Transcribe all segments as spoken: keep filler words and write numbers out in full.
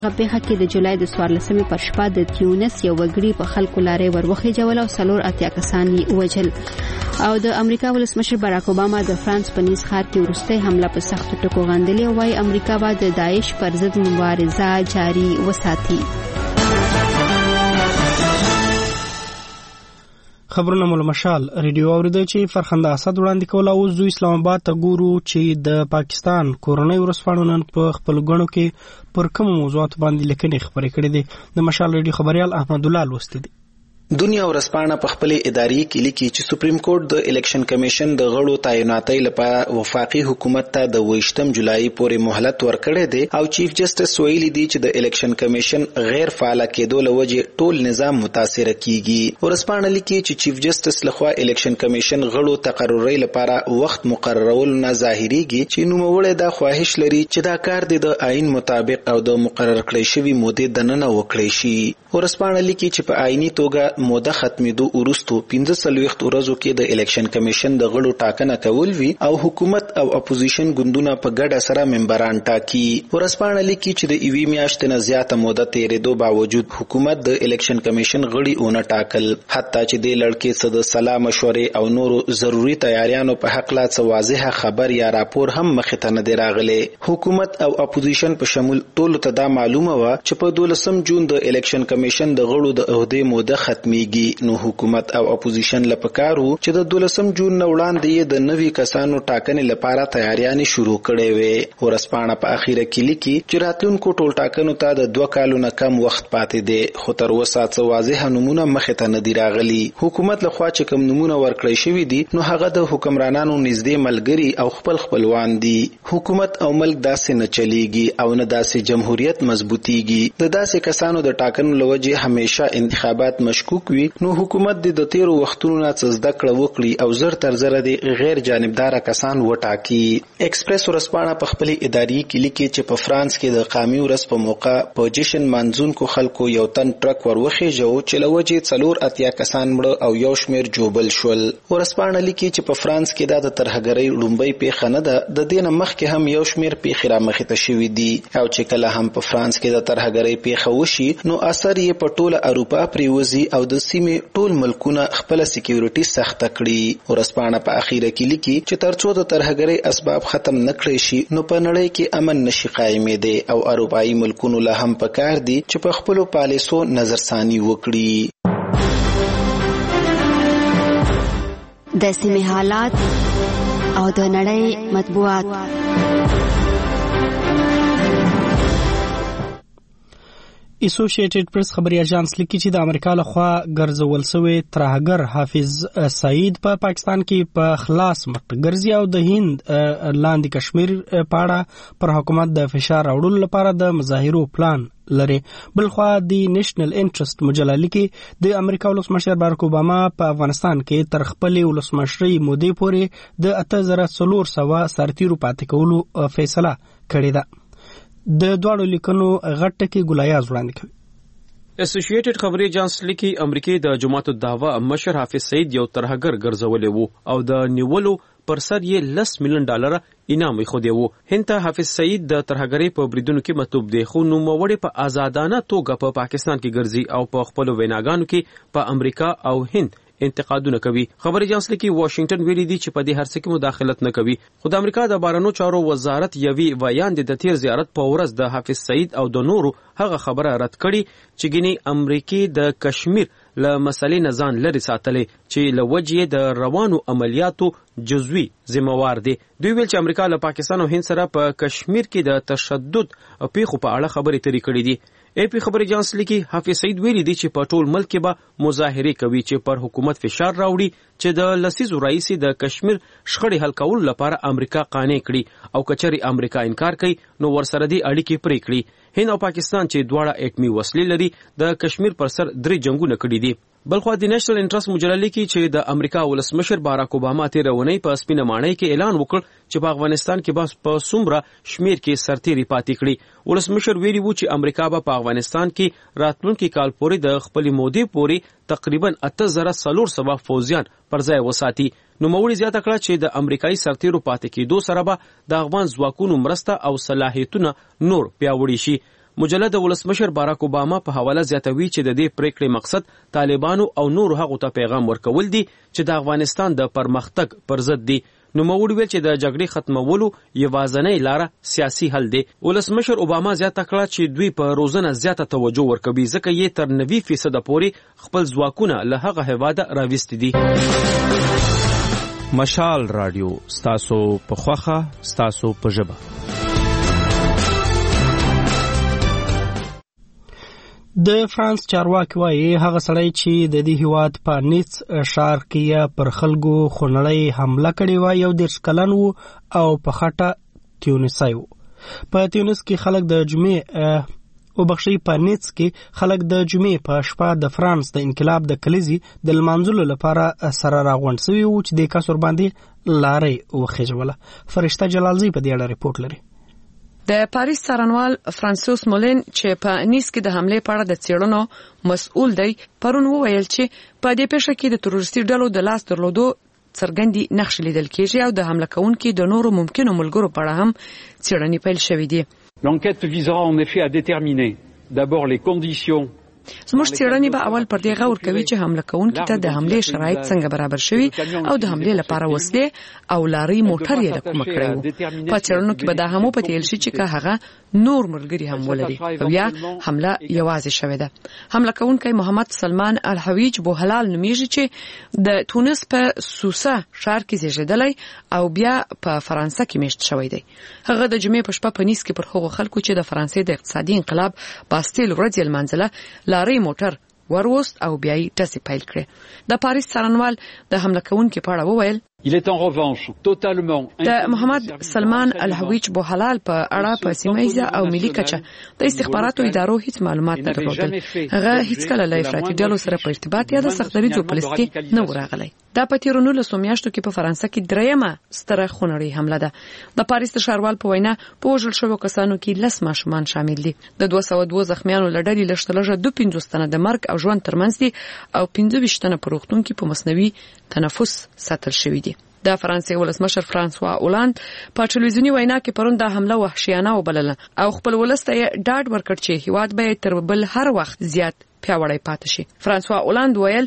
پیښه کې د جولای د څوارلسمې پر شپه د تیونس یو وګړي په خلکو لارې وروخیجول او څلور اتیا کسان یې ووژل. او د امریکا ولسمشر باراک اوباما د فرانس په نیس ښار کې وروستۍ حمله په سختو ټکو غندلې او وايي امریکا به د داعش پر ضد مبارزه جاري وساتي. خبرونه مول مشال ریډیو اوریدل چې فرخنده اسد وړاندې کول او زو اسلام آباد ته ګورو چې د پاکستان کورونی ورسپانو نن په خپل غنو کې پر کوم موضوعات باندې لیکنې خبرې کړې دي. د مشال ریډیو خبريال احمد الله لوستي دي. دنیا ورسپانه په خپل اداري کې لیکي چې سپریم کورټ د الیکشن کمیشن د غړو تعیناتي لپاره وفاقي حکومت ته د ویشتم جولای پورې مهلت ورکړی دی او چیف جسټس ویلي دی چې د الیکشن کمیشن غیر فعال کېدو لوجه ټول نظام متاثر کیږي. ورسپانه لیکي چې چیف جسټس لخوا الیکشن کمیشن غړو تقرری لپاره وخت مقررول نه ظاهريږي چې نوموړی دا خواهش لري چې دا کار د آئین مطابق او د مقرر کړی شوی مودې د نن وکړي شي. ورسپانه لیکي چې په آئینی توګه موده ختمېدو وروسته پنځه څلوېښت ورځو کې د الیکشن کمیشن د غړو ټاکنه کول وی او حکومت او اپوزیشن ګوندونه په ګډه سره ممبران ټاکي. ورسپانه لیکي چې د ایوي میاشتې نه زیاته موده تیرېدو باوجود حکومت د الیکشن کمیشن غړي اونه ټاکل، حتی چې د لړکې څخه د سلا مشورې او نورو ضروري تیاریانو په حق لا څه واضحه خبر یا راپور هم مخې ته نه دی راغلی. حکومت او اپوزیشن په شمول ټولو ته دا معلومه وه چې په دولسم جون د الیکشن کمیشن د غړو د عہدې موده ختمیږي، نو حکومت او اپوزیشن لپاره چې د دولسم جون نه وړاندې د نوي کسانو ټاکنې لپاره تیاریانې شروع کړې وې. ورسپانه په اخیره کې لیکي چې راتلونکو ټول ټاکنو ته د دوه کالو نه کم وخت پاتې دی، خو تر اوسه څه واضح نمونه مخې ته نه دي راغلي. حکومت لخوا چې کوم نمونه ورکړی شوي دي نو هغه د حکمرانانو نږدې ملګري او خپل خپلوان دي. حکومت او ملک داسې نه چلیږي او نه داسې جمهوریت مضبوطیږي. د داسې کسانو د ټاکنو لوجه همیشه انتخابات مشکوک وي، نو حکومت د تیرو وختونو نه څه زده کړه وکړي او زر تر زره د غیر جانبدار کسان وټاکي. ایکسپریس ورسپانه په خپل اداري کې لیکي چې په فرانس کې د قامي ورځ په موقع په جشن منځون کو خلکو یو تن ټرک وروخیجو چې لوجه څلور اتیا کسان مړه او یو شمیر جوبل شول. ورسپانه لیکي چې په فرانس کې دا د ترهګرۍ لومبۍ پیښه نه ده، د دې نه مخکې هم یو شمیر پیښې رامخې ته شوي دي او چې کله هم په فرانس کې د ترهګرۍ پیښه وشي نو اثر یې په ټوله اروپا پریوزي او د سیمې ټول ملکونه خپل سکیورټي سخت کړي. ورسپانه په اخیره کې لیکي چې ترڅو د ترهګرۍ اسباب ختم نکړي شي نو په نړۍ کې امن نشي قائمېدی او اروپایي ملکونو له هم پکار دي چې په خپل پالیسو نظرثاني وکړي. د سیمې حالات او د نړۍ مطبوعات. اسوسییټډ پریس خبري اژانس لیکي چې د امریکا لخوا ګرځول شوی ترهګر حافظ سعید په پا پاکستان کې په خلاص مخ ګرځي او د هند لاندې کشمیر په اړه پر حکومت د فشار راوړلو لپاره د مظاهرو پلان لري. بلخوا د نېشنل انټرست مجله لیکي د امریکا ولسمشر باراک اوباما په افغانستان کې تر خپل ولسمشرۍ مودې پورې د اته زره څلور سوه سرتیرو پاتې کولو فیصله کړې ده. د دواړو لیکنو غټ ټکی ګلایاز وړاندې کوي. اسوسییټډ خبري اژانس لیکي امریکای د جماعت الدعوه مشر حافظ سعید یو ترهګر ګرځولې وو او د نیولو پر سر یې لس میلیون ډالر انعام خو دی وو. هند ته حافظ سعید د ترهګرۍ په بریدونو کې مطلوب دی، خو نو موړې په آزادانه توګه په پاکستان کې ګرځي او په خپل ویناګانو کې په امریکا او هند انتقادونه کوي. خبري اژانس لیکي واشنگټن ویلي دی چې په دې هر څه کې مداخلت نه کوي، خو د امریکا د بهرنیو چارو وزارت یوي ویان د تیر زیارت په ورځ د حافظ سعید او د نورو هغه خبره رد کړي چې ګینی امریکای د کشمیر له مسلې نه ځان لري ساتلې چې له وجې د روانو عملیاتو جزوي ذمہوار دي. دوی ویل چې امریکا له پاکستان او هند سره په کشمیر کې د تشدد پیښو په اړه خبرې ترې کړې دي. ای پی خبري اژانس لیکي حافظ سعید ویلي دی چې په ټول ملک کې به مظاهره کوي چې پر حکومت فشار راوړي چې د لسیزو رئیس د کشمیر شخړې حل کولو لپاره امریکا قانع کړي او کچري امریکا انکار کوي نو ورسره دی اړیکې پرې کړي. هند او پاکستان چې دواړه اټمي وسلې لري د کشمیر پر سر درې جنگونه کړي دي. بلخو د نېشنل انټرست مجله لیکي چې د امریکا ولسمشر باراک اوباما تیرونی په سپینه ماڼۍ کې اعلان وکړ چې په افغانستان کې بس په څومره شمیر کې سرتیري پاتې کړي. ولسمشر ویلي وو چې امریکا به په افغانستان کې راتلونکي کال پورې د خپل مودې پورې تقریبا اته زره څلور سوه فوجیان پر ځای وساتي. نو موړي زیاته کړه چې د امریکایي سرتیرو پاتې کېدو سره به د افغان ځواکونو مرسته او صلاحیتونه نور پیاوړي شي. مجله د ولسمشر باراک اوباما په حواله زیاتوي چې د دې پریکړې مقصد طالبانو او نور هغو ته پیغام ورکول دي چې د افغانستان د پرمختګ پر ضد دي. نو موږ ویل چې د جګړې ختمولو یوازینۍ لاره سیاسي حل دی. ولسمشر اوباما زیاته کړه چې دوی په روزنه زیاته توجه ورکوي ځکه یې تر نوي فیصد پورې خپل ځواکونه له هغه هیواده راوستي دي. مشال رادیو ستاسو په خوخه ستاسو په ژبه. د فرانس چارواکي وایي هغه سړی چې د دې هیواد په نیس ښار کې پر خلکو خونړۍ حمله کړې وه یو دېرش کلن و او په خټه تیونسي و. په تیونس کې خلک د جمعې وبخښئ په نیس کې خلک د جمعې په شپه د فرانس د انقلاب د کلیزې د لمانځلو لپاره سره راغونډ سوي وو چې دې کس ورباندې لارۍ وخېژوله. فرشته جلالزی په دې اړه ریپورټ لري. د پاریس څارنوال فرانسوس مولین چې په نیس کې د حملې په اړه د څېړنو مسؤل دی پرون وویل چې په دې پیښه کې د تروریستي ډلو د لاس درلودو څرګندې نښې لیدل کېږي او د حمله کوونکو د نورو ممکنو ملګرو په اړه هم څېړنې پیل شوې دي. L'enquête visera en effet à déterminer d'abord les conditions. زموږ څېړنې به اول پر دې غور کوي چې حمله کوونکي ته د حملې شرایط څنګه برابر شوي او د حملې لپاره وسلې او لارۍ موټر یې له کومه کړی وو. په څېړنو کې به دا هم وپتېیل شي چې که هغه نور ملګري هم ولري او یا حمله یوازې شوې ده. حمله کوونکی محمد سلمان الحویج بوهلال نومیږي چې د تونس په سوسه ښار کې زیږېدلی او بیا په فرانسه کې میشت شوی دی. هغه د جمعې په شپه په نیس کې پر هغو خلکو چې د فرانسې د اقتصادي انقلاب باستیل ورځ یې لمانځله لارۍ موټر وروست او بیا یې ټسې پیل کړې. د پاریس څارنوال د حمله کوونکي په اړه وویل Il est en revanche totalement د محمد سلمان الحویج بوهلال په اړه په سیمه او ملي کچه د استخباراتو ادارو هیڅ معلومات نه درلودل. هغه هیڅ کله له افراطي ډلو سره په ارتباط یا د سختدریځو په لست کې نه ورغلی. دا په تیرو نولسو میاشتو کې په فرانسه کې دریمه ستره خونړۍ حمله ده. د پاریس د ښاروال په وینا په وژل شوو کسانو کې لس ماشومان شامل دي. د دوه سوه دوه زخمیانو له ډلې لږ تر لږه دوه پنځوس تنه د مرګ او ژوند ترمنځ دي او پنځه ویشت تنه په روغتون کې په مصنوعي تنفس ساتل شوي دي. د فرانسې ولسمشر فرانسوا اولاند په ټلویزیوني وینا کې پرون دا حمله وحشیانه وبلله او خپل ولس ته ډاډ ورکړ چې هیواد به تر بل هر وخت زیات پیاوړی پاتې شي. فرانسوا اولاند ویل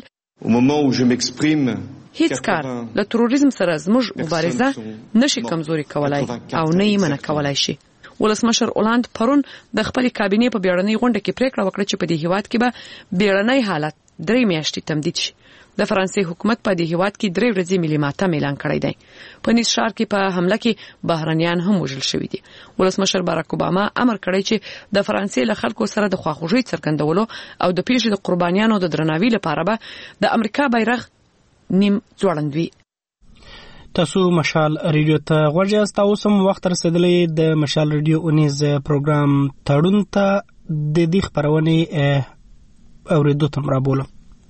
هیڅ کار له تروریزم سره زموږ مبارزه نشي کمزوري کولای او نه یې منع کولای شي. ولسمشر اولاند پرون د خپل کابینې په بیړنۍ غونډه کې پریکړه وکړه چې په دې هیواد کې به بیړنۍ حالت درې میاشتې تمدید شي. د فرانسې حکومت په دې هیواد کې درې ورځې ملي ماتم اعلان کړی دی. په نیس ښار کې په حمله کې بهرنیان هم وژل شوي دي. ولسمشر باراک اوباما امر کړی چې د فرانسې له خلکو سره د خواخوږۍ څرګندولو او د پیښې د قربانیانو د درناوي لپاره به د امریکا بیرغ نیم ځوړند وي. تاسو مشال رادیو ته غوږ یاست. اوس هم وخت رسیدلی د مشال رادیو اونیز پروګرام تړون ته د دې خپرونې اورېدو ته رابولم.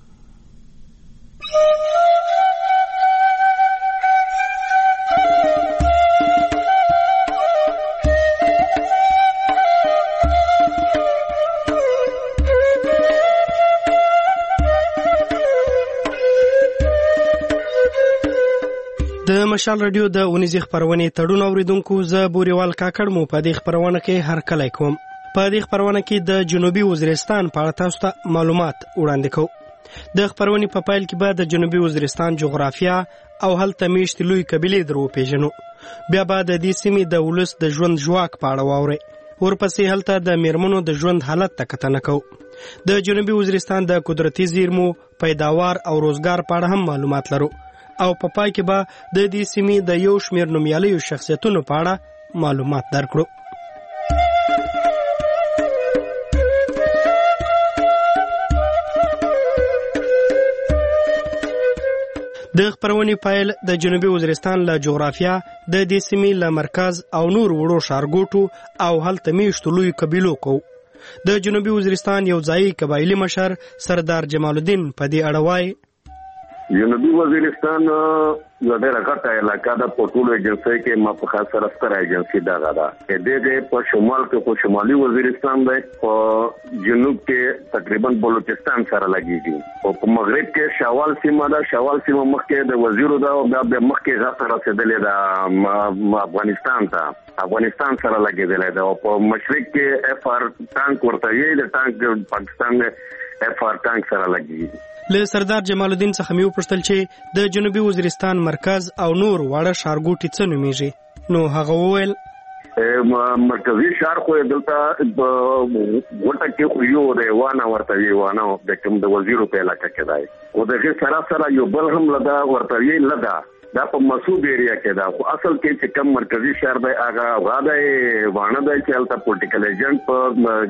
د مشال رادیو د اونیزې خپرونې تړون اوریدونکو زه بوریوال کاکړ مو په دې خپرونه کې هرکلی کوم. په دې خپرونه کې د جنوبي وزیرستان په اړه تاسو ته معلومات وړاندې کوو. د خپرونې په پیل کې به د جنوبي وزیرستان جغرافیا او هلته میشتې لوی قبیلې در وپېژنو. بیا به د دې سیمې د ولس د ژوند ژواک په اړه واورئ. ورپسې هلته د میرمنو د ژوند حالت ته کتنه کوو. د جنوبي وزیرستان د قدرتي زیرمو، پیداوار او روزګار په اړه هم معلومات لرو. او په پای کې به د دې سیمې د یو شمېر نومیالیو شخصیتونو په اړه معلومات درکړو. د خپرونې پیل د جنوبي وزیرستان له جغرافیا، د دې سیمې له مرکز او نور وړو ښارګوټو او هلته میشتو لویو قبیلو کوو. د جنوبي وزیرستان یو ځایي قبایلي مشر سردار جمال الدین په دې اړه وایي جنوبي وزیرستان یو ډېره غټه علاقه ده په ټولو ایجنسۍ کې ما په خاص سره ستره ایجنسي دغه ده د دې په شمال کې په شمالي وزیرستان دی په جنوب کې تقریبا بلوچستان سره لګیږي او په مغرب کې شاوال سیمه ده شاوال سیمه مخکې د وزیرو ده او د مخکې غاټه رسیدلې ده افغانستان ته افغانستان سره لګیدلې ده او په مشرق کې اف ار ټانک ورته یې د ټانک پاکستان اف ار ټانک سره لګیږي. له سردار جمال الدین څخه مې وپوښتل چې د جنوبي وزیرستان مرکز او نور واړه ښارګوټي څه نومیږي نو هغه وویل مرکزی ښار خو دلته وټه کې خو یو دی وانه ورته وی وانه د کوم د وزیرو په علاقه کې دی او دغه سره سره یو بل هم لدا ورته وی لدا دا په مسعود ایریا کې دا خو اصل کې چې کم مرکزی ښار دی هغه غاده وانه دی چې الته پولیټیکل ایجنټ په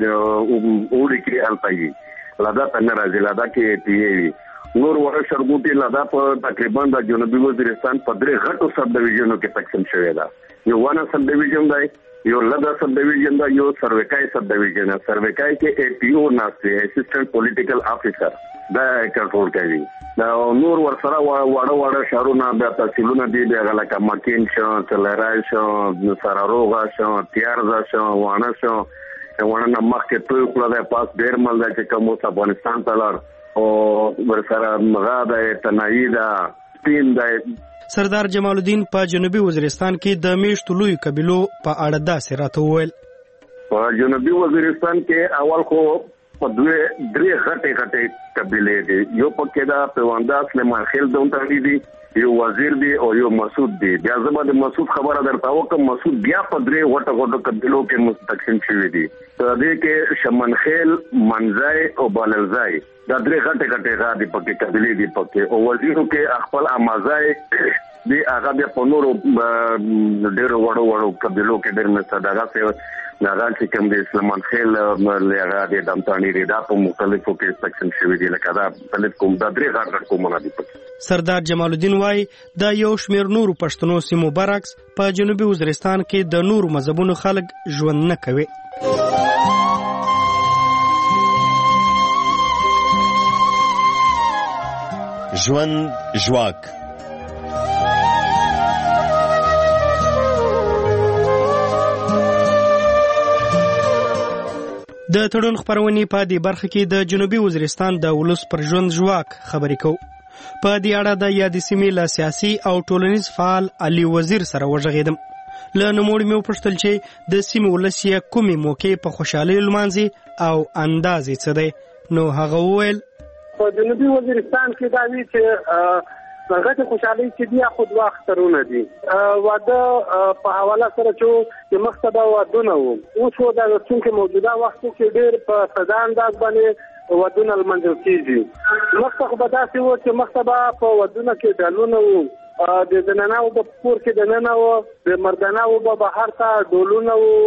وړي کې الپایي لدا څنګه راځي لدا کې پی نور ور شرګوټي لدا په تقریبا د جنوبي وزیرستان په درې غټو سب ډیویژنونو کې تقسیم شوی دا یو وانا سب ډیویژن دی یو لدا سب ډیویژن دی یو سرویکای سب ډیویژن دی سرویکای کې ای پی او ناشته اسسټنټ پولیټیکل افیسر دا کنټرول کوي دا نور ور سره واړه واړه شهرونه د تحصیلونه دي د غلکه مکین شو تلرای شو سراروغا شو تیارزا شو وانا شو ونه مخکې توي کړل د پاس ډیر مل د چې کوم افغانستان ته لار او ورسره مغاده تنایدا سپین د سردار جمال الدین په جنوبي وزیرستان کې د میشتو لوی قبیلو په اړه داسې راته وویل. په جنوبي وزیرستان کې اول خو په دوه درې غټې غټې قبیلې دي یو پکې دا پیواندا سلیمان خیل دونتانی دي یو وزیر دی او یو مسعود دی بیا زما د مسعود خبره درته وکم مسعود بیا په درې وټه وټه قبیلو کې مستقسم شوی دی په دې کې شمن خیل منځای او باللزای دا درې غټه غټه غادي پکې قبیلې دي پکې او وزیرو کې خپل امازای دی هغه بیا په نورو ډېر وړو وړو قبیلو کې ډېر مستدغه سي ناغان چې کوم د اسلام خیل لغه د دمتانی ریدا په مختلفو کې سیکشن شوی دی لکه دا په کوم د درې غاټ کومونه دي پکې. سردار جمال الدین وايي دا یو شمیر نورو پښتنو سیمو برعکس په جنوبي وزیرستان کې د نورو مذهبونو خلک ژوند نه کوي. ژوند ژواک د تړون خبرونې په دې برخه کې د جنوبي وزیرستان د ولس پر ژوند ژواک خبرې کوو. په دې اړه د یادې سیمې له سیاسي او ټولنیز فعال علي وزیر سره وغږېدم. له نوموړي مې وپوښتل چې د سیمې ولس یې کومې موقع په خوشحالۍ لمانځي او اندازې څه دی نو هغه وویل په جنوبي وزیرستان کې دا وی چې هغه خوشحالي چې بیا خود واخترونه دي واده په حواله سره چې مقصد وادونه وو اوس وو دا څنګه موجوده وخت کې ډېر په ساده انداز باندې وادونه لمنځل کیږي مقصد به داسې وو چې مقصد په وادونه کې ډالونه وو د زنانو په پور کې د ننه وو د مردانو په بهر ته ډولونه وو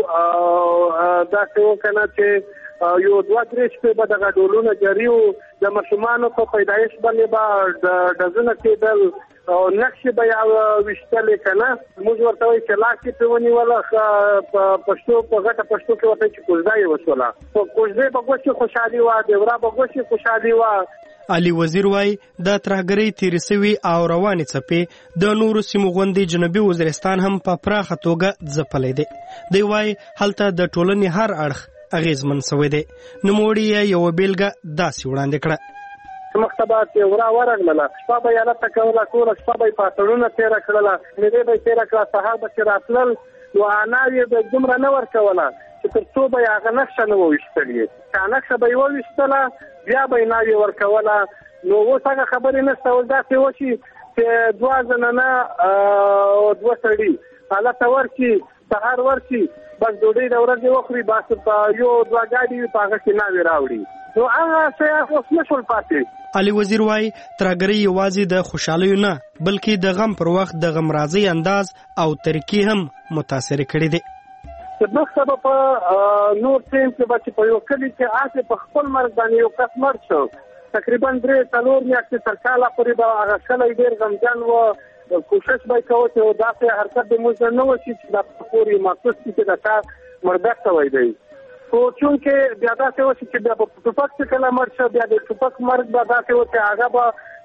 داسې وو کنه چې یو دوه درې شپې به دغه ډولونه جاري وو د ماشومانو په پیدایش باندې به ډزونه کېدل او نقشې به یې ویشتلې که نه موږ ورته وایي چې لاس یې پرې ونیوله په پښتو په غټه پښتو کې ورته چې کوژده یې وشوله په کوژدې به ګوشې خوشحالي وه دیوره به ګوشې خوشحالي وه. علي وزیر وايي د ترهګرۍ تېرې سوي او روانې څپې د نورو سیمو غوندې جنوبي وزیرستان هم په پراخه توګه ځپلی دی. دی وايي هلته د ټولنې هر اړخ اغیزمن سوی دی. نوموړي یې یوه بیلګه داسې وړاندې کړه مکتبات یې ورا ورغلله شپه به یې هلته کوله ټوله شپه به یې په اتڼونه تېره کړله مېلې به یې تېره کړه سهار به چې راتلل نو اناو یې به دومره نه ورکوله چې تر څو به یې هغه نقشه نه وویشتلې چې نقشه به یې وویشتله بیا به یې ناو یې ورکوله نو اوس هغه خبرې نشته اوس داسې وشي چې دوه زنانه او دوه سړي هلته ورشي سهار ورشي بس ډوډۍ د ورځې وخوري بس په یو دوه ګاډي په هغه کې ناوې راوړي نو هغه څه اوس نشول پاتې. علي وزیر وايي ترهګرۍ یوازې د خوشحالیو نه بلکې د غم پر وخت د غمرازۍ انداز او طریقې هم متاثر کړي دي. د مقصد په نور ټیم کې به چې په یو کلي کې هسې په خپل مرګ باندې یو کس مړ شو تقریبا درې څلور میاشتې تر کاله پورې به هغه کلی ډېر غمجن و کوشش به یې کوه چې داسې حرکت د موږ نه وشي چې دا پورې محسوس کړي چې د کار مړبک شوی دی خو چونکې بیا داسې وشي چې بیا په ټوپک چې کله مړ شه بیا د ټوپک مرګ به داسې و چې هغه به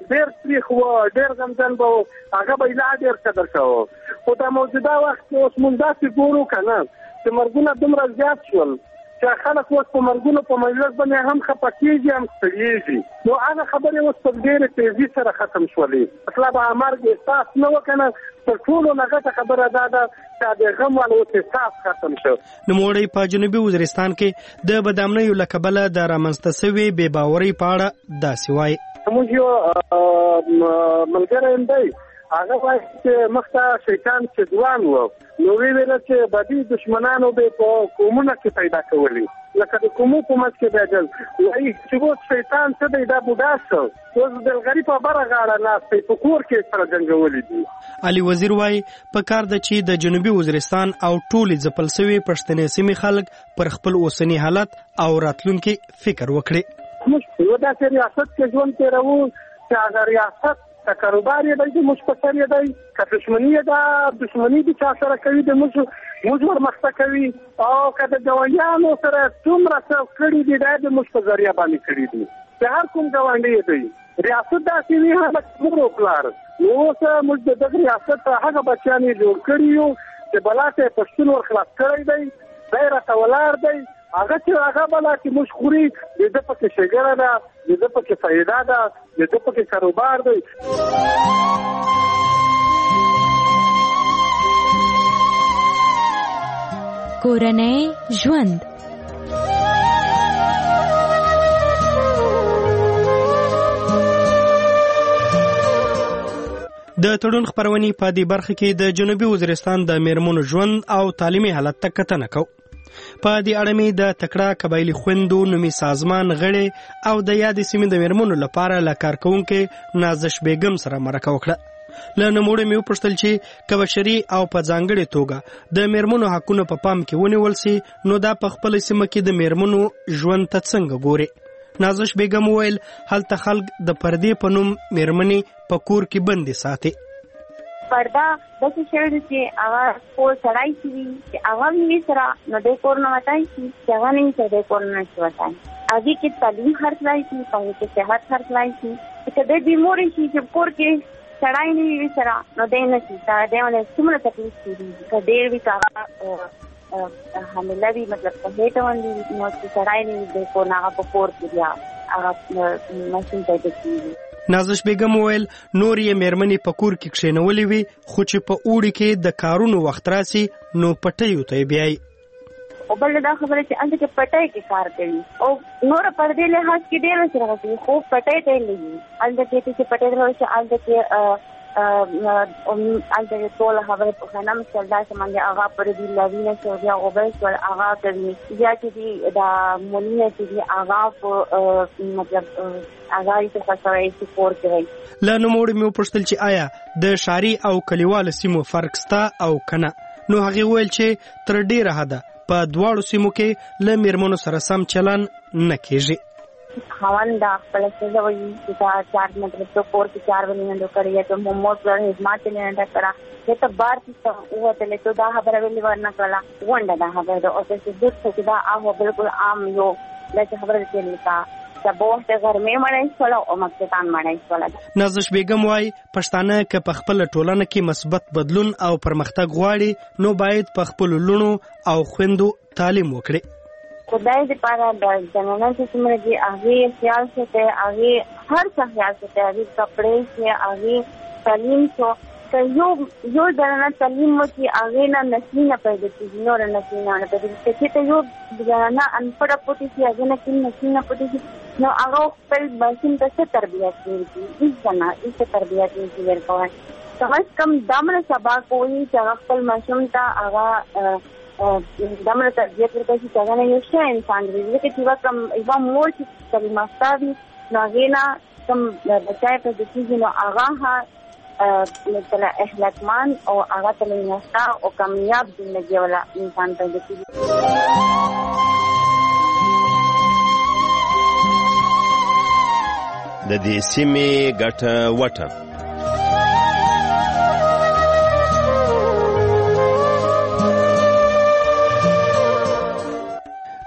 ډېر تریخ و، ډېر غمجن به و، هغه به لا ډېر قدر کوو. خو د موجوده وخت کې اوس موږ داسې ګورو که نه چې مرګونه دومره زیات شول چې خلک اوس په مرګونو په مجلس باندې هم خفه کېږي هم ستړيږي. نو هغه خبرې اوس په ډېرې تیزي سره ختم شولې. مطلب هغه مرګ احساس نه و که نه، تر ټولو نه غټه خبره دا ده چې د غم والا اوس احساس ختم شو. نوموړی په جنوبي وزیرستان کې د بدامنیو له کبله د رامنځته سوي بې باورۍ په اړه داسې وایي. موږ یو ملګری هم دی، هغه وایي چې مخته شیطان چې ځوان و نو وی ویل چې بدي دشمنانو به په قومونه کې پیدا کولي، لکه د قومو په منځ کې بیدل وایي چې اوس شیطان څه دی دا بوډا شو، اوس د غریب په بره غاړه ناست دی، په کور کې سره جنګولي دي. علي وزیر وایي په کار ده چې د جنوبي وزیرستان او ټولې ځپل سوي پښتنې سیمې خلک پر خپل اوسني حالت او راتلونکي فکر وکړي. موږ یو داسې ریاست کې ژوند تېروو چې هغه ریاست که کاروبار یې دی موږ په سر یې دی، که دشمني یې ده دشمني د چا سره کوي د موږ موږ ورمخته کوي، او که د ګاونډیانو سره څومره څه کړي دي دا د موږ په ذریعه باندې کړي دي. چې هر کوم ګاونډی یې دی ریاست داسې وي هغه موږ وکړار نو اوس موږ د دغه ریاست هغه بچیان یې جوړ کړي یو چې بلا ته پښتون ورخلاص کړی دی، دی راته ولاړ دی، هغه چې هغه بلا چې موږ خوري د ده پکې شګره ده، د ده پکې فایده ده، د ده پکې کاروبار دی. کورنۍ ژوند د تړون خبرونې په دې برخه کې د جنوبي وزیرستان د میرمنو ژوند او تعلیمي حالت ته کتنه کوو. په دې اړه مې د تکړه قبایلي خویندو نومي سازمان غړي او د یادې سیمې د میرمنو لپاره له کارکوونکې نازش بیګم سره مرکه وکړه. له نوموړي مې وپوښتل چې که بشري او په ځانګړې توګه د میرمنو حقونه په پام کې ونیول سي نو دا په خپله سیمه کې د میرمنو ژوند ته څنګه ګوري. نازش بیګم وویل هلته خلک د پردې په نوم میرمنې په کور کې بندې ساتي. پردا داسې شی دی چې هغه کور سړی چې وي چې هغه وي سره نو دی کور نه وتای شي، چې هغه نه وي سره دی کور نه شي وتای. هغې کې تعلیم خرڅلای شي، په هغې کې صحت خرڅلای شي، چې دی بیمورې شي چې کور کې سړی نه وي سره نو دی نه شي، دی باندې څومره تکلیف کېږي. که ډېر وي که هغه حامله وي مطلب په هېټه باندې نو چې سړی نه وي دی کور نه هغه په کور کې بیا هغه ماشین پیدا کېږي. نازش بیګم وویل نور یې میرمنې په کور کې کښېنولې وي، خو چې په اوړي کې د کارونو وخت راسي نو پټیو ته یې بیایي. او بل دا خبره چې هلته کې پټی کې کار کوي او نوره پردې لحاظ کې ډېر سره کوي، خو پټی ته یې لګي. هلته کې چې پټی ته راشي هلته کې هلته کې ټوله خبرې په خانه مشکل داسې باندې هغه پردې لوي نه شي بیا غوبه شول هغه کوي، بیا چې دي دا مولونه چې دي هغه په مطلب هغه یې څه سره یې سپور کوي. له نوموړي مې وپوښتل چې آیا د ښاري او کلیوالو سیمو فرق شته او که نه، نو هغې وویل چې تر ډېره حده په دواړو سیمو کې له میرمنو سره سم چلن نه کېږي. خاوند دا خپله ښځه وایي چې دا چار مطلب تو کور کې چار ولې نه کړی یا ته موموز کړ خدمات یې نه کړه یا ته بار سیسټم ووتلې تو دا خبره ولې ورنه کړله ونډه دا خبره ده. او چې دود چې دا هغه بالکل عام یو داسې خبره ده چې لکه سبا وخت غرمې مړی شوله او مکتتان مړی شوله. نازش بیګم وایي پښتانه که په خپله ټولنه کې مثبت بدلون او پرمختګ غواړي نو باید په خپلو لوڼو او خویندو تعلیم وکړي. خدای دې پاره د زنانه چې څومره دي هغې خیال ساتي، هغې هر څه خیال ساتي، هغې کپړې شي، هغې تعلیم شو. که یو یو زنانه تعلیم وکړي هغې نه نسلي نه پیدا کېږي، نوره نسلي نه نه پیدا کېږي. که چېرته یو زنانه انپړه پوټې شي هغې نه کوم نسلي نه پوټې شي نو هغه خپل ماشوم ته څه تربیت ورکړي، هېڅ نه هېڅ تربیت نه شي ورکولی. کم از کم دامره سبا کوي چې هغه خپل ماشوم ته هغه دامره تربیت ورکړي چې هغه نه یو ښه انسان وي. ځکه چې یوه کم یوه مور چې تعلیم یافته وي نو هغې نه کم بچی پیدا کېږي نو هغه مثلا اخلاقمند او هغه تعلیم یافته او کامیاب زندګي والا انسان پیدا کېږي. د دې سیمې ګټه وټه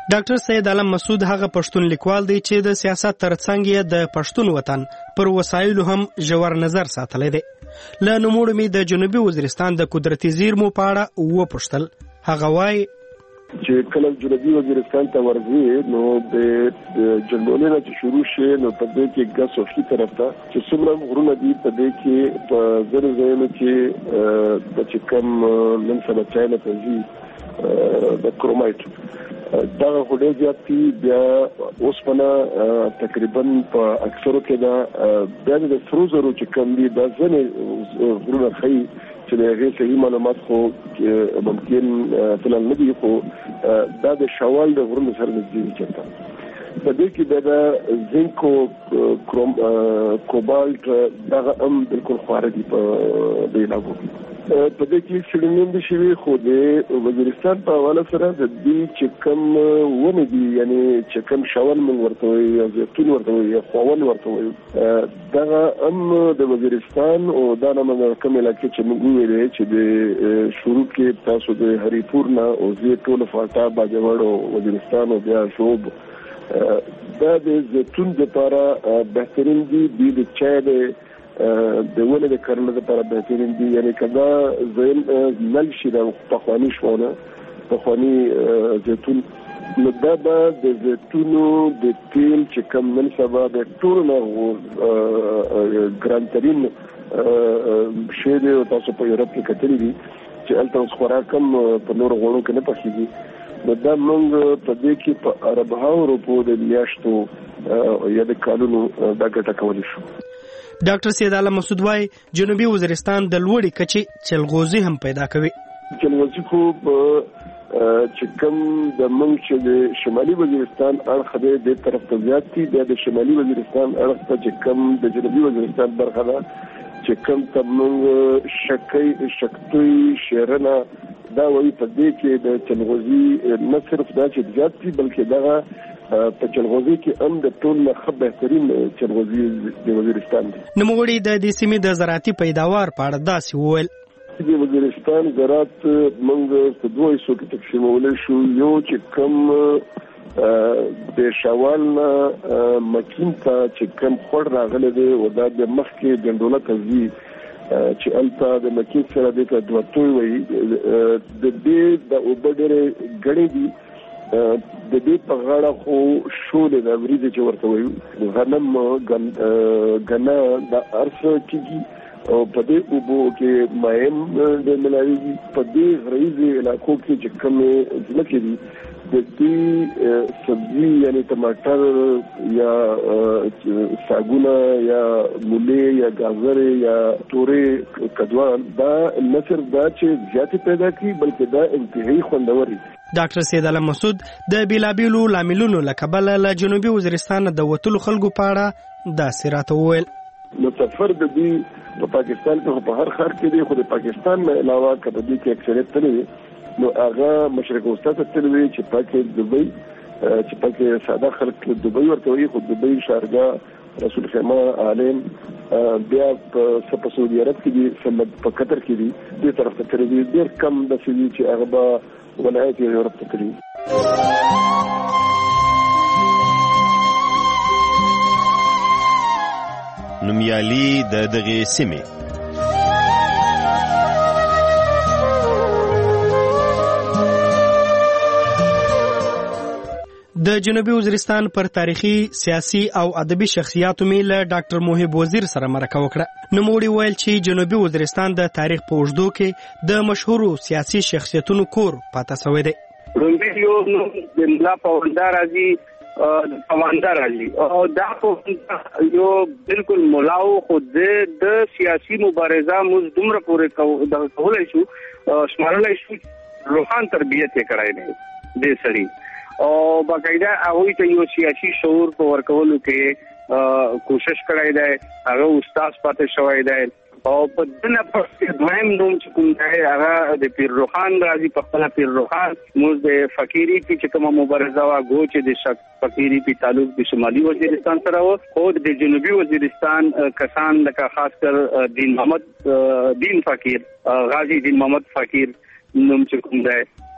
ډاکټر سید عالم مسعود هغه پښتون لیکوال دی چې د سیاست ترڅنګ یې د پښتون وطن پر وسایلو هم ژور نظر ساتلی دی. له نوموړو مې د جنوبي وزیرستان د قدرتي زیرمو په اړه وپوښتل. هغه وایي چې کله جنوبي وزیرستان ته ورځي نو د جنګونو نه چې شروع شي نو په دې کې ګاز او شي طرف ته چې څومره غرونه دي په دې کې په زر زینو چې د چې کم نن سبا چایله ته ځي د کرومایټ دا هډه زیاتی بیا اوسپنه تقریبا په اکثرو کې دا بیا د فروزرو چې کم دي دا ځنه غرونه خي چې د هغې صحیح معلومات خو ممکن فلان نه دي خو دا د شوال د غرونو سره نږدې چېرته په دې کې د زینک او کروم کوبالټ دغه هم بالکل خواره دي په دې علاقو کې. په دې کې څېړنې دي شوي خو د وزیرستان په حواله سره د دې چې کوم ونې دي یعنې چې کوم شاول موږ ورته وایو یا زیتون ورته وایو یا خواول ورته وایو دغه هم د وزیرستان او دا نه موږ کوم علاقې چې موږ وویلې چې د شروع کې تاسو د هریپور نه او زه ټول فاټا باجوړ او وزیرستان او بیا شوب دا د زیتون لپاره بهترین دي د چای د د ولې د کرنې لپاره بهترین دي یعنی کدا زین نل شي د پخوانی شونه پخوانی زیتون نو دا د زیتونو د تیل چې کم نن سبا د ټول نه ګرانترین شی دی او تاسو په یورپ کې کتلی دي چې الته اوس خوراکم په نور غوړو کې نه پخېږي نو دا موږ په دې کې په عرب هاورو په د میاشتو یا د کالونو دا ګټه کولی شو. ډاکټر سید عالم مسعود وايي جنوبي وزیرستان د لوړې کچې چلغوزي هم پیدا کوي. چلغوزي خو چې کوم د موږ چې د شمالي وزیرستان اړخ دی د طرف ته زیات دي د شمالي وزیرستان اړخ ته چې کوم د جنوبي وزیرستان برخه ده چې کوم ته موږ شکۍ شکتوي شیرنه دا وایي په دې کې د چلغوزي نه صرف دا چې زیات دي بلکې دغه په چلغوزي کې هم د ټول نه ښه بهترین چلغوزي د وزیرستان دی. نوموړي د دې سیمې د زراعتي پیداوار په اړه داسې وویل د وزیرستان زراعت موږ په دوه حصو کې تقسیمولی شو. یو چې کوم د شوال نه مکین ته چې کوم خوړ راغلی دی او دا د مخکې ګنډوله ته ځي چې هلته د مکین سره دې ته دوتوی وایي د دې د اوبه ډېرې ګڼې دي د دې په غاړه خو شولې د وریځې چې ورته وایو غنم ګنه د ارس کېږي او په دې اوبو کې مایم د ملاویږي په دې غریزي علاقو کې چې کومې ځمکې دي د دې سبزي یعنی ټماټر یا ساګونه یا مولې یا ګازرې یا تورې کدوان دا نه صرف دا چې زیاتې پیدا کړي بلکې دا انتهایی خوندور دي. ډاکټر سید عالم مسعود د بیلابیلو لاملونو له کبله له جنوبي وزیرستان د وتلو خلکو په اړه داسې راته وویل. مسافر د دې په پاکستان کې په هر ښار کې دی خو د پاکستان نه علاوه کله دې کې اکثریت تللی نو هغه مشرق وسطا ته تللی چې پاکستان دوبۍ چې پاکستان ساده خلک دوبۍ ورته وایي خو دوبۍ شارجه رسول خیمه عالم بیا په سعودي عرب کې دي سمد په قطر کې دي دې طرف ته تللی ډېر کم د سوي چې هغه به ولایت یورپ ته تللی. نومیالي د دغه سیمې د جنوبي وزیرستان پر تاریخي سیاسي او ادبي شخصیاتو مې له ډاکټر موهب وزیر سره مرکه وکړه. نوموړي ویل چې جنوبي وزیرستان د تاریخ په اوږدو کې د مشهورو سیاسي شخصیتونو کور پاتې شوی دی. رومبي یو نو د ملا پوندا راځي پوندا راځي او دا په یو بالکل ملاو خود د سیاسي مبارزه موږ دومره پورې د کولای شو شمارلای شو روحان تربیت یې کړای نه دې سړي او باقاعده هغه ته یو سیاسي شعور په ورکولو کې کوشش کړای دی. هغه استاد پاتې شوی دی او په دنه په دویم نوم چې کوم دی هغه د پیر روحان راځي په خپل پیر روحان موږ د فقيري په کومه مبارزه وا غوچ د شک فقيري په تعلق د شمالي وزیرستان سره او خود د جنوبي وزیرستان کسان لکه خاص کر دین محمد دین فقیر غازی دین محمد فقیر نوم چې کوم دی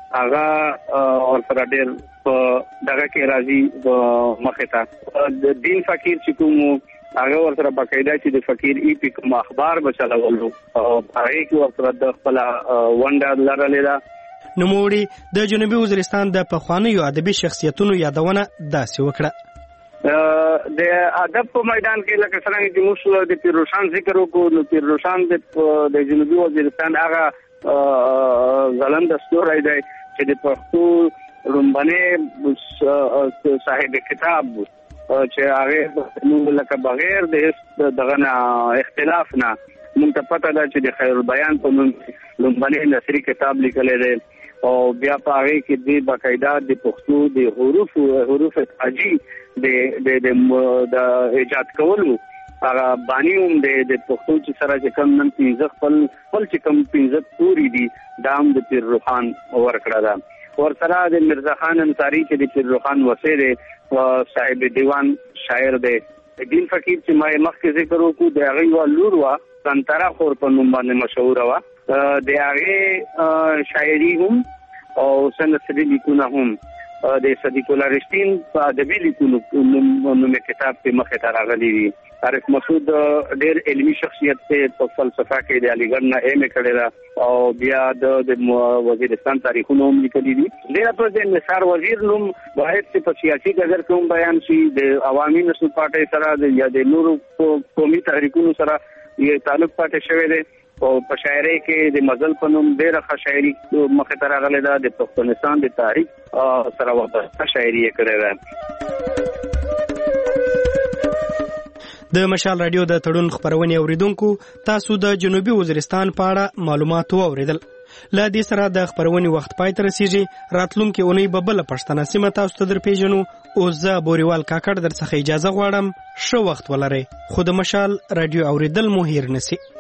هغه ورسره ډېر په دغه کې راځي مخه ته د دین فقیر چې کوم هغه ورسره باقاعده چې د فقیر ای پی کوم اخبار بچلولو او هغه کې ورسره د خپل ونډه لرلې ده. نوموړي د جنوبي وزیرستان د پخوانیو ادبي شخصیتونو یادونه داسې وکړه. د ادب په میدان کې لکه څنګه چې موږ د پیر روشان ذکر وکړو، نو پیر روشان د جنوبي وزیرستان هغه ځلند ستوری دی چې د پښتو لومبنی صاحب کتاب چې هغه موږ لکه بغیر د دغه اختلاف نه موږ ته پته ده چې د خیر البیان په نوم لومبنی نثري کتاب لیکلی دی او بیا په هغه کې د باقاعده د پښتو د حروف حروف تاجی د د ایجاد کولو هغه باندې هم د پښتو چې سره چې کوم نن پنځه خپل خپل چې کوم پنځه توري دي دا هم د پیر روحان ورکړه ده. ورسره د مرزا خان انصاری چې د پیر روحان وسیع دی صاحب دیوان شاعر دی. دین فقیر چې ما مخکې ذکر وکړو د هغې یوه لور وه سنتره خور په نوم باندې مشهوره وه، د هغې شاعري هم او څه نثري لیکونه هم د صدیق الله رښتین په ادبي لیکونو نوم کتاب کې مخې ته راغلي دي. عارف مسعود ډېر علمي شخصیت دی، په فلسفه کې د علیګړ نه ایم کړی ده او بیا د وزیرستان تاریخونه هم لیکلي دي. ډېر په د نثار وزیر نوم باید چې په سیاسي ډګر کې هم بیان شي، د عوامي نسل پارټۍ سره یا د نورو قومي تحریکونو سره یې تعلق پاتې شوی دی او په شاعرۍ کې د مزل په نوم ډېره ښه شاعري مخې ته راغلې ده. د پښتونستان د تاریخ سره وابسته شاعري یې کړې ده. د مشال رادیو د تړون خبرونې اوریدونکو تاسو د جنوبي وزیرستان په اړه معلومات واوریدل. له دې سره د خبرونې وخت پای ته رسیږي. راتلونکي اونۍ به بله پښتنه سیمه تاسو ته در پیژنو. اوس زه بوریوال کاکړ در څخه اجازه غواړم. ښه وخت ولرئ، خو د مشال رادیو اوریدل مو هیر نسی.